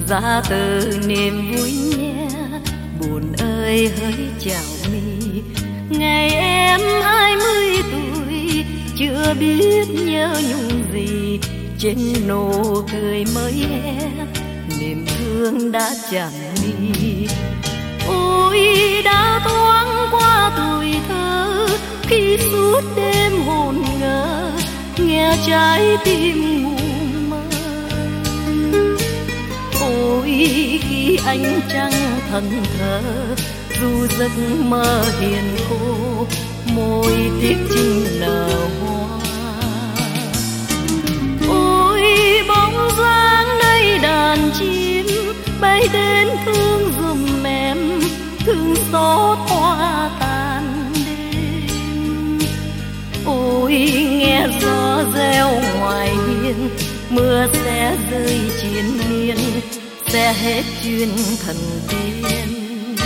ra từ niềm vui nhé. Buồn ơi hỡi chào mi, ngày em 20 tuổi, chưa biết nhớ nhung gì, trên nụ cười mới hé, niềm thương đã chạm mi. Ôi đã thoáng qua tuổi thơ, khi suốt đêm hồn ngỡ, nghe trái tim ngủ mơ. Ôi khi ánh trăng thần thơ, dù giấc mơ hiền khô, môi tiếc chinh nở hoa. Ôi bóng dáng nơi đàn chim, bay đến thương giùm em, thương xót hoa tàn đêm. Ôi nghe gió reo ngoài hiên, mưa sẽ rơi triền miên, sẽ hết duyên thần tiên.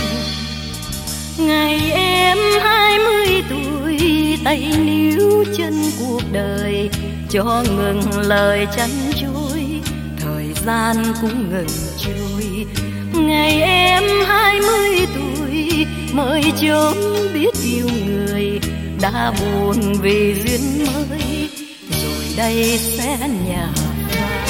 Ngày em 20 tuổi, tay níu chân cuộc đời, cho ngừng lời chăn trôi, thời gian cũng ngừng trôi. Ngày em 20 tuổi, mới chớm biết yêu người, đã buồn vì duyên mới, rồi đây sẽ nhà phai.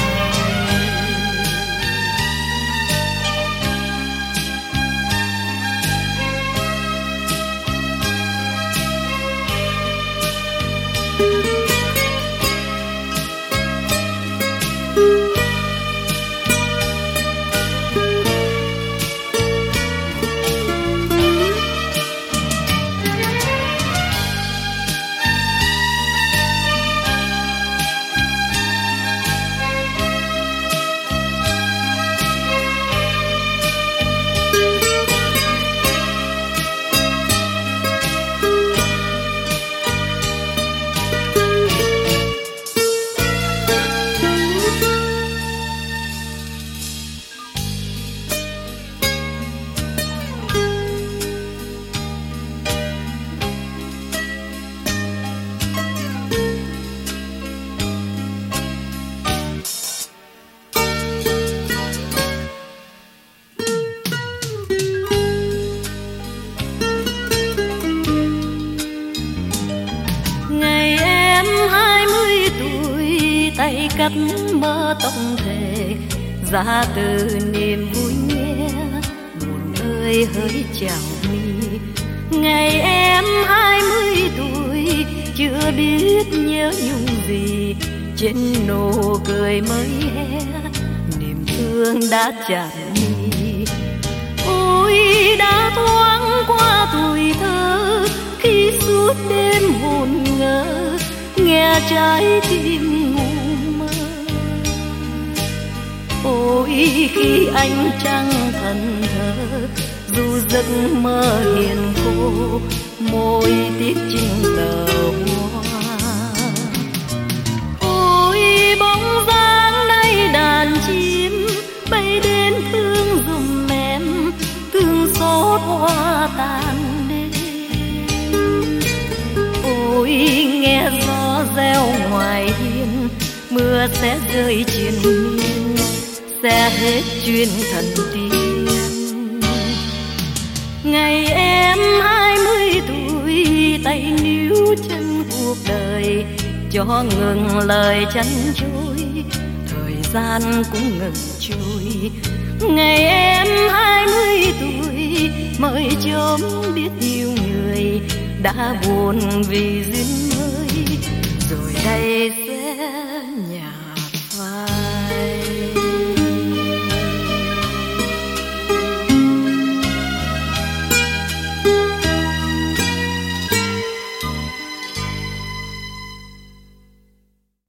Cắt mơ tóc thề, ra từ niềm vui nhé. Buồn ơi hỡi chào mi, ngày em 20 tuổi, chưa biết nhớ nhung gì, trên nụ cười mới hé, niềm thương đã chạm mi. Ôi đã thoáng qua tuổi thơ, khi suốt đêm hồn ngỡ, nghe trái tim ngủ. Ôi khi ánh trăng thần thơ, dù giấc mơ hiền khô, môi tiếc chinh tờ hoa. Ôi bóng dáng nơi đàn chim, bay đến thương giùm em, thương xót hoa tàn đêm. Ôi nghe gió reo ngoài hiên, mưa sẽ rơi triền miên, sẽ hết duyên thần tiên. Ngày em 20 tuổi, tay níu chân cuộc đời, cho ngừng lời chăn trôi, thời gian cũng ngừng trôi. Ngày em 20 tuổi, mới chớm biết yêu người, đã buồn vì duyên mới, rồi đây